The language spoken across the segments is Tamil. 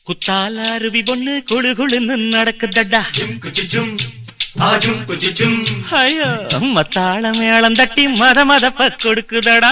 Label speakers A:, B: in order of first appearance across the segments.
A: குத்தால அருவி பொண்ணு குழு குழுன்னு நடக்குதடா. ஐயோ மத்தாள மேளம் தட்டி மத மதப்ப கொடுக்குதடா.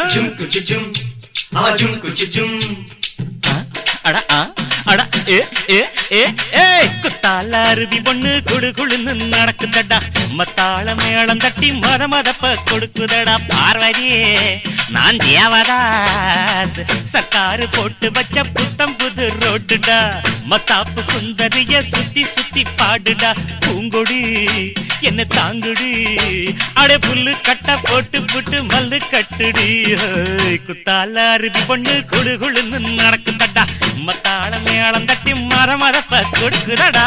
A: குத்தால அருவி பொண்ணு குழு குழுன்னு நடக்குதடா. மத்தாள மேளம் தட்டி மத மதப்ப கொடுக்குதடா. பார்வதியே நான் தேவதாஸ், சர்க்காரு போட்டு வச்ச புத்தம் புது ரோட்டுடா. மத்தாப்பு சுந்தரிய சுத்தி சுத்தி பாடுடா. பூங்கொடி என்ன தாங்குடி, அடே புல்லு கட்ட போட்டு புட்டு மல்லு கட்டுடி. குத்தால அருவி பொண்ணு குழு குழுன்னு நடக்குதடா. மத்தாள மேளம் தட்டி மர மரப்ப கொடுக்குதடா.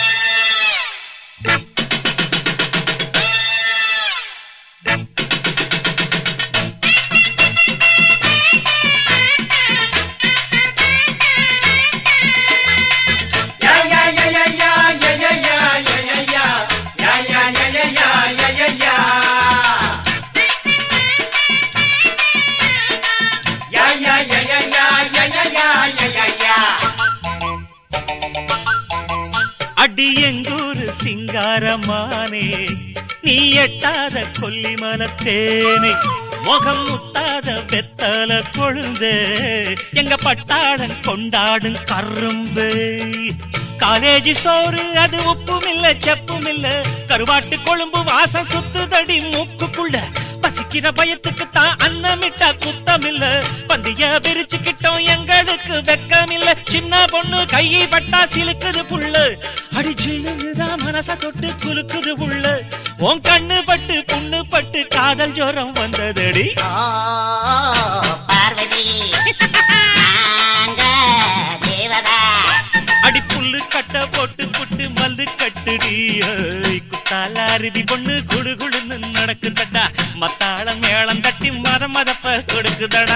A: அடி எங்கூரு சிங்காரமானே, நீ எட்டாத கொல்லிமலத்தேனே, முகம் முத்தாத வெத்தல கொழுந்தே, எங்க பட்டாளம் கொண்டாடும் கரும்பே. காலேஜ் சோறு அது உப்பும் இல்ல செப்பும் இல்ல, கருவாட்டு கொழும்பு வாசம் சுத்துதடி மூக்குக்குள்ள. பசிக்கிற பயத்துக்கு தான் அன்னமிட்டா குத்தம் இல்ல, பந்திய பிரிச்சுக்கிட்டோம் எங்களுக்கு வெக்கம் இல்ல. சின்ன பொண்ணு கையை பட்டா சிலுக்குது புள்ள, அடிச்சுதான் மனச தொட்டு குலுக்குது புள்ள. உன் கண்ணு பட்டு புண்ணு பட்டு காதல் ஜோரம் வந்ததடி. அடி புல்லு கட்ட போட்டு புட்டு மல்லு கட்டுடி. குத்தால அருவி பொண்ணு குடு குடுன்னு நடக்குதடா. மத்தாள மேளம் தட்டி மத மதப்ப கொடுக்குதடா.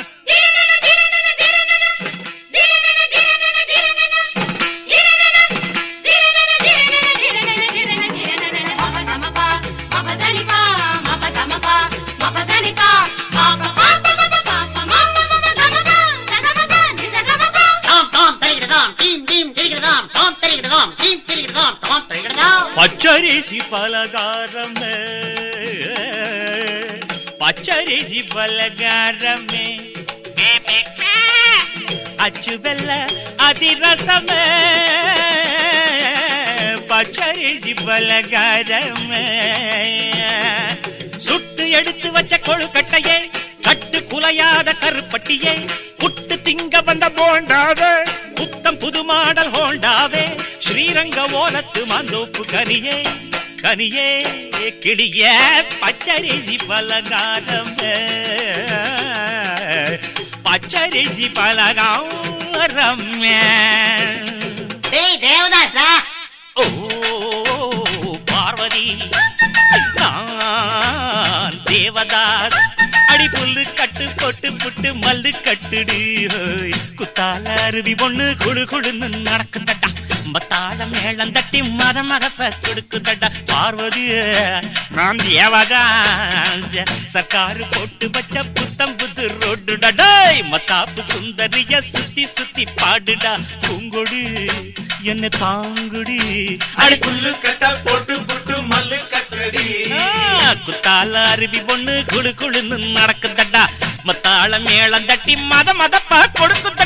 A: பச்சரிசி பலகாரமே, பச்சரிசி பலகாரமே, அச்சு வெல்ல அதிரசமே, பச்சரிசி பலகாரமே. சுட்டு எடுத்து வச்ச கொழுக்கட்டையே, கட்டு குலையாத கருப்பட்டியே, புட்டு திங்க வந்த போண்டாவே, புத்தம் புது மாடல் ஹோண்டாவே, ஸ்ரீரங்க ஓலத்து மாந்தோப்பு கனியே கனியே கிளிய பச்சரிசி பலகாரமே, பச்சரிசி பலகாரமே.
B: தேவதாஸ்ரா.
A: ஓ பார்வதி நான் தேவதாஸ், அடி புல்லு கட்டு போட்டு புட்டு மல்லு கட்டுடி. குத்தால அருவி பொண்ணு குழு குழுன்னு நடக்குதடா. மத்தாள மேளம் தட்டி மத மதப்ப கொடுக்குதடா. பார்வதி நான் தேவதாஸ், சர்க்காரு போட்டு வச்ச புத்தம் புது ரோடுடா. மத்தாப்பு சுந்தரிய சுத்தி சுத்தி பாடுடா. பூங்கொடி என்ன தாங்குடி,
C: அடி புல்லு கட்ட போட்டு புட்டு மல்லு கட்டுடி.
A: குத்தால அருவி பொண்ணு குழு குழுன்னு நடக்குதடா. மத்தாள மேளம் தட்டி மத மதப்ப கொடுக்குதடா.